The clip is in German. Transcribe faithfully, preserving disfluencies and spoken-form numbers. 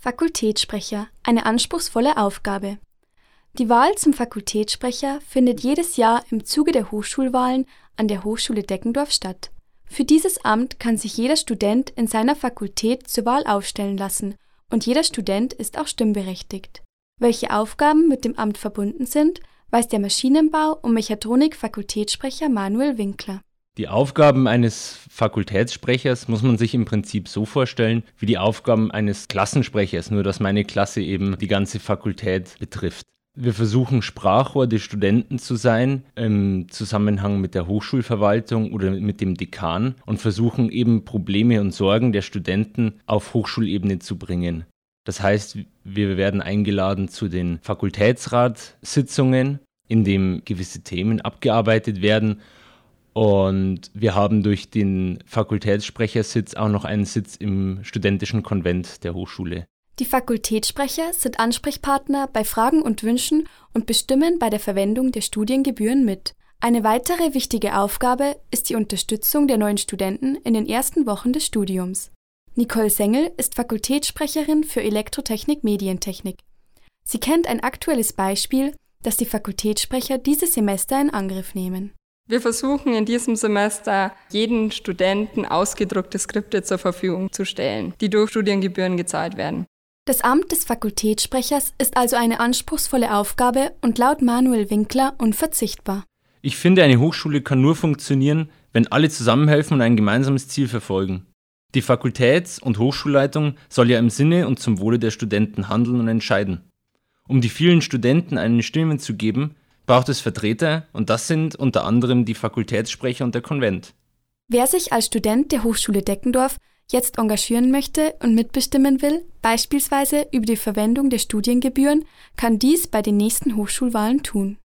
Fakultätssprecher, eine anspruchsvolle Aufgabe. Die Wahl zum Fakultätssprecher findet jedes Jahr im Zuge der Hochschulwahlen an der Hochschule Deckendorf statt. Für dieses Amt kann sich jeder Student in seiner Fakultät zur Wahl aufstellen lassen und jeder Student ist auch stimmberechtigt. Welche Aufgaben mit dem Amt verbunden sind, weiß der Maschinenbau- und Mechatronik-Fakultätssprecher Manuel Winkler. Die Aufgaben eines Fakultätssprechers muss man sich im Prinzip so vorstellen wie die Aufgaben eines Klassensprechers, nur dass meine Klasse eben die ganze Fakultät betrifft. Wir versuchen, Sprachrohr des Studenten zu sein, im Zusammenhang mit der Hochschulverwaltung oder mit dem Dekan und versuchen eben Probleme und Sorgen der Studenten auf Hochschulebene zu bringen. Das heißt, wir werden eingeladen zu den Fakultätsratssitzungen, in dem gewisse Themen abgearbeitet werden. Und wir haben durch den Fakultätssprechersitz auch noch einen Sitz im studentischen Konvent der Hochschule. Die Fakultätssprecher sind Ansprechpartner bei Fragen und Wünschen und bestimmen bei der Verwendung der Studiengebühren mit. Eine weitere wichtige Aufgabe ist die Unterstützung der neuen Studenten in den ersten Wochen des Studiums. Nicole Sengel ist Fakultätssprecherin für Elektrotechnik-Medientechnik. Sie kennt ein aktuelles Beispiel, das die Fakultätssprecher dieses Semester in Angriff nehmen. Wir versuchen in diesem Semester, jeden Studenten ausgedruckte Skripte zur Verfügung zu stellen, die durch Studiengebühren gezahlt werden. Das Amt des Fakultätssprechers ist also eine anspruchsvolle Aufgabe und laut Manuel Winkler unverzichtbar. Ich finde, eine Hochschule kann nur funktionieren, wenn alle zusammenhelfen und ein gemeinsames Ziel verfolgen. Die Fakultäts- und Hochschulleitung soll ja im Sinne und zum Wohle der Studenten handeln und entscheiden. Um die vielen Studenten eine Stimme zu geben, braucht es Vertreter und das sind unter anderem die Fakultätssprecher und der Konvent. Wer sich als Student der Hochschule Deckendorf jetzt engagieren möchte und mitbestimmen will, beispielsweise über die Verwendung der Studiengebühren, kann dies bei den nächsten Hochschulwahlen tun.